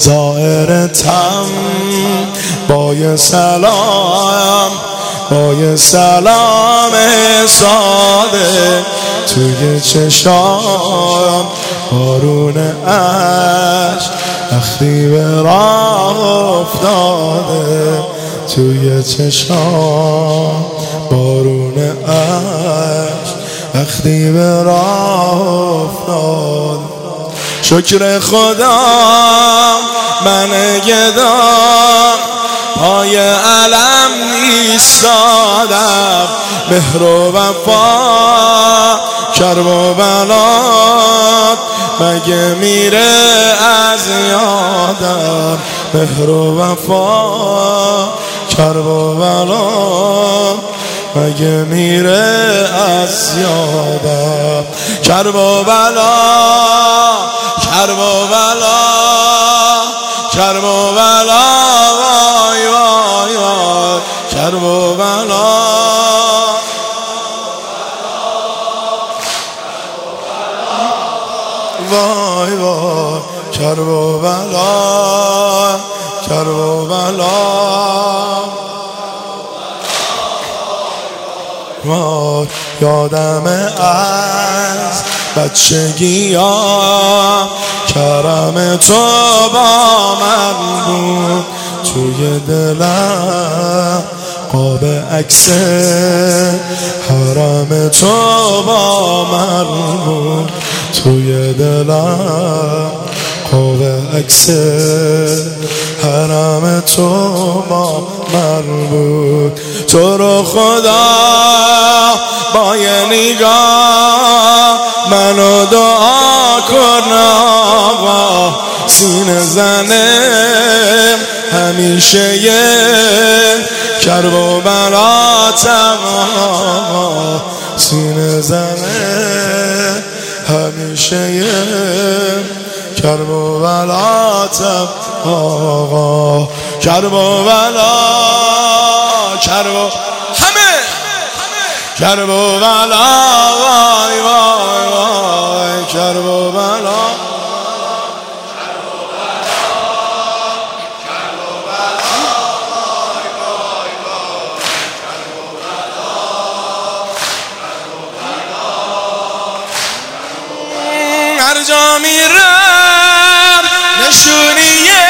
ظاهرتم با یه سلام، با یه سلام ساده توی چشام بارون عشق وقتی به راه افتاده، توی چشام بارون عشق وقتی به راه افتاده. شکر خدا من گدا پای علم ایستادم، مهر و وفا کرب و بلات مگه میره از یادم، مهر و وفا کرب و بلات مگه میره از یادم. کرب و بلا، کرب و بلا، کرب و بلا، وای وای وای، کرب و بلا، وای وای، کرب و بلا، کرب و بلا، وای. یادم از بچگی ها کرم تو با من بود، توی دلم قاب عکس حرم تو با من بود، توی دلم قاب عکس حرم تو با من بود. تو رو خدا با یه نگاه منو دعا کن آقا، سینه زنه همیشه یه کرب و بلاتم آقا، سینه زنه همیشه یه کرب و بلاتم آقا. کرب و بلا، کرب و کرب و بلا، وای وای وای، کرب و بلا، هر جا میرم نشونیه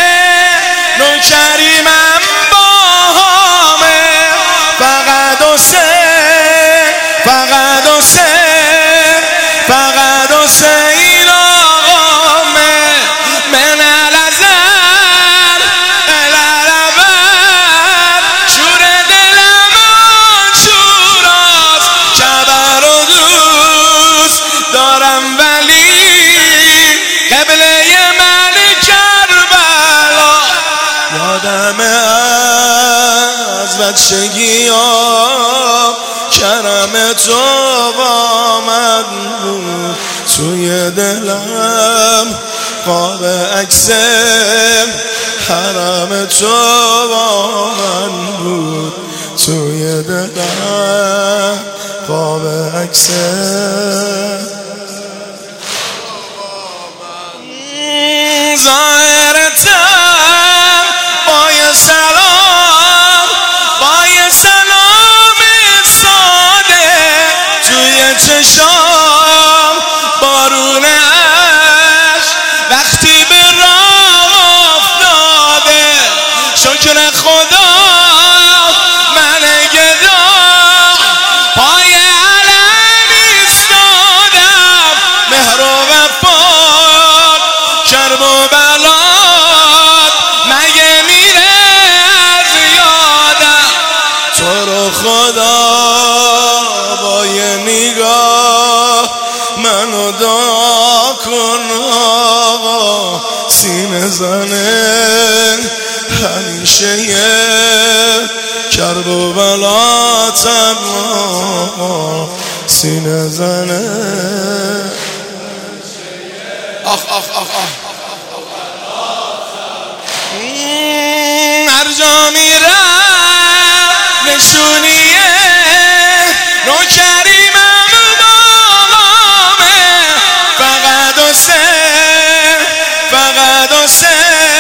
نوکریمم باهامه، فقط حسین، فقط حسین، فقط حسین آقامه. من الازل الالبد شور دلم آنچوراست، جبر و دوست دارم ولی قبله من کربلا. یادم از بچگی ها کرم تو با من بود، توی دلم قاب عکس حرم تو با من بود، توی دلم قاب عکس ظاهرتم با یه سلام، با یه سلام ساده توی چشام بارون عشق وقتی به راه افتاده. شکر خدا من گدا پای علم ایستادم، مهر و وفا کرب و بلات مگه میره از یادم. تو رو خدا با یه نگاه منو دعا کن آقا، سینه زنه همیشه یه کرب و بلاتم آقا، سینه زنه. آخ آخ آخ آخ، هر جا میرم نشونیه نوکریمم باهامه، فقط حسین، فقط حسین،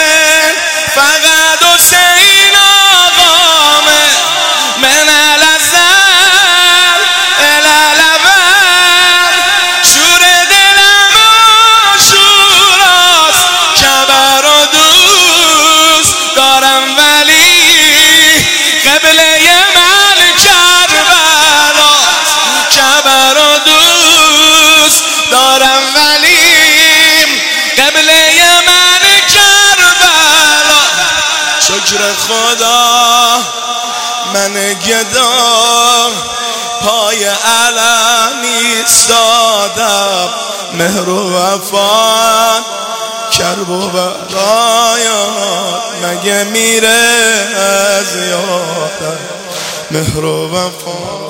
شکر خدا من گدا پای علم ایستادم، مهر و وفا کرب و بلایات مگه میره از یادم، مهر و وفا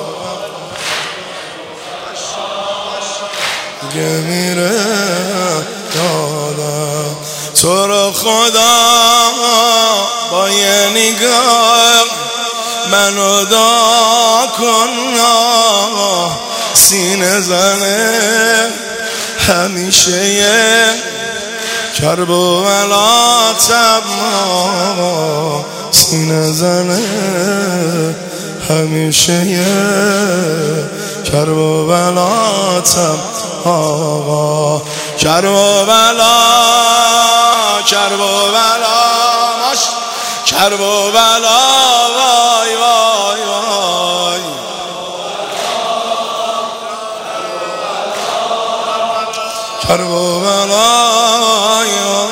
مگه میره یادم. تو رو خدا با یه نگاه منو دعا کن، سینه زنه همیشه یه کرب و بلاتم، سینه زنه همیشه یه کرب و بلاتم آقا. کرب و بلا کرب و بلا کرب و بلا وای وای وای، کرب و بلا